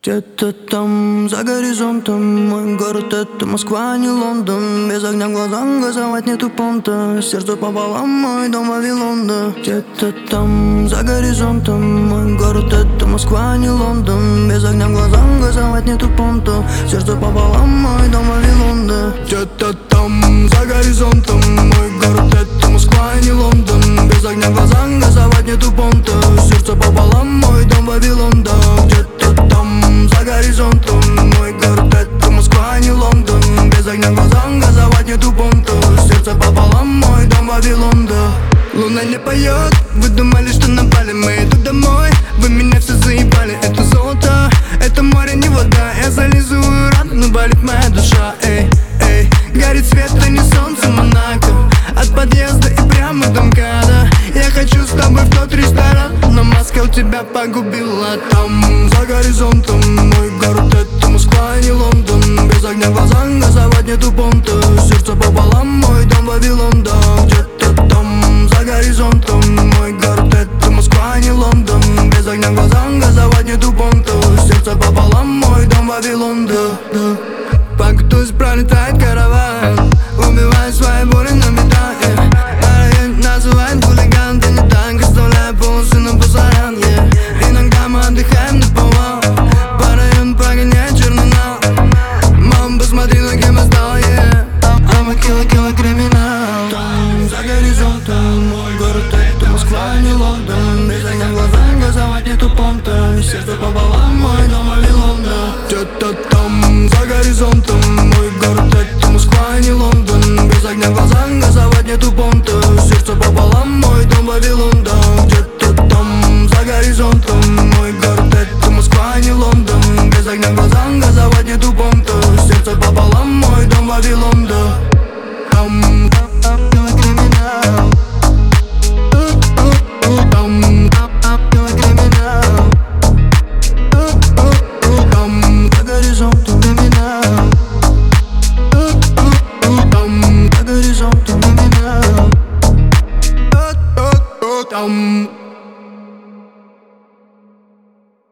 Где-то там, за горизонтом, мой город — это Москва, не Лондон. Без огня в глазах газовать нету понта. Сердце пополам, мой дом Вавилон, да. Где-то там, за горизонтом, мой город — это Москва, не Лондон. Без огня в глазах газовать нету понта. Сердце пополам, мой дом Вавилон, да. Где-то там, за горизонтом, мой город — это Москва, не Лондон. Без огня в глазах газовать нету понта. Сердце пополам, мой дом Вавилон, да. Где-то там, за горизонтом, мой город — это Москва, не Лондон. Без огня в глазах газовать нету понта. Сердце пополам, мой дом Вавилон, да. Луна не поет, вы думали, что напали. Мы иду домой, вы меня все заебали. Это золото, это море, не вода. Я зализываю рану, но болит моя душа. Эй, эй, горит свет, а не солнце Монако. От подъезда и прямо до МКАДа. Я хочу с тобой в тот ресторан, но Москва тебя погубила. Там, за горизонтом, мой город — это Москва, не Лондон. Без огня в глазах газовать нету понта. Сердце пополам, мой дом Вавилон, да. Где-то там, за горизонтом, мой город — это Москва, не Лондон. Без огня в глазах газовать нету понта. Сердце пополам, мой дом Вавилон, да. Пакетусь, пролетает караван, убивая свои боли на металле. Район называет хулиган, ты не так, оставляя полосы на пасаран, Иногда мы отдыхаем на повал, по району прогоняет черный нал. Мама, посмотри, на кем я стал, I'm a killer криминал. Там, за горизонтом, мой город — это Москва, не Лондон. Без огня в глазах газовать нету понта. Сердце пополам, мой дом Вавилон, да. Где-то там, за горизонтом, мой город — это Москва, не Лондон. Без огня в глазах газовать нету понта. Сердце пополам, мой дом Вавилон.